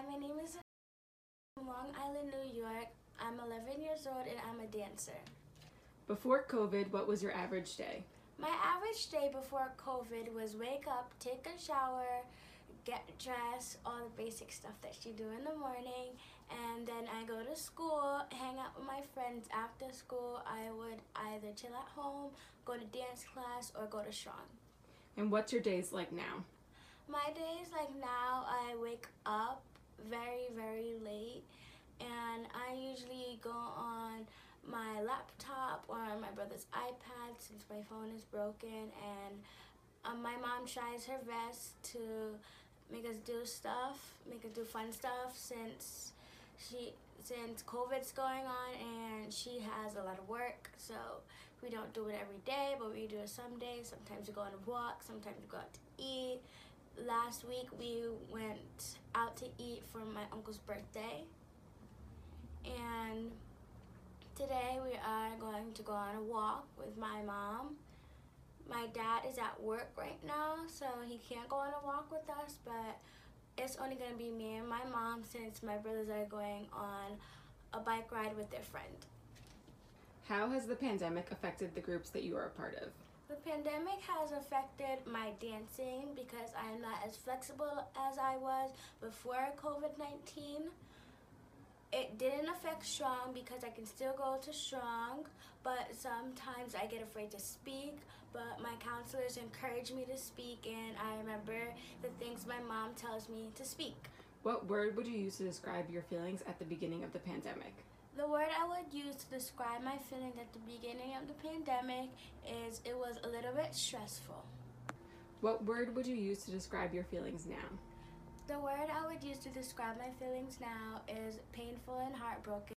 my name is from Long Island, New York. I'm 11 years old and I'm a dancer. Before COVID, what was your average day? My average day before COVID was wake up, take a shower, get dressed, all the basic stuff that you do in the morning, and then I go to school, hang out with my friends. After school, I would either chill at home, go to dance class, or go to Strong. And what's your days like now? My days like now, I wake up very, very late, and I usually go on my laptop or on my brother's iPad since my phone is broken, and my mom tries her best to make us do fun stuff since COVID's going on and she has a lot of work, so we don't do it every day, but we do it some days. Sometimes we go on a walk, sometimes we go out to eat. Last week we went out to eat for my uncle's birthday, and today we are going to go on a walk with my mom. My dad is at work right now, so he can't go on a walk with us, but it's only going to be me and my mom since my brothers are going on a bike ride with their friend. How has the pandemic affected the groups that you are a part of? The pandemic has affected my dancing because I'm not as flexible as I was before COVID-19. It didn't affect Strong because I can still go to Strong, but sometimes I get afraid to speak, but my counselors encourage me to speak, and I remember the things my mom tells me to speak. What word would you use to describe your feelings at the beginning of the pandemic? The word I would use to describe my feelings at the beginning of the pandemic is it was a little bit stressful. What word would you use to describe your feelings now? The word I would use to describe my feelings now is painful and heartbroken.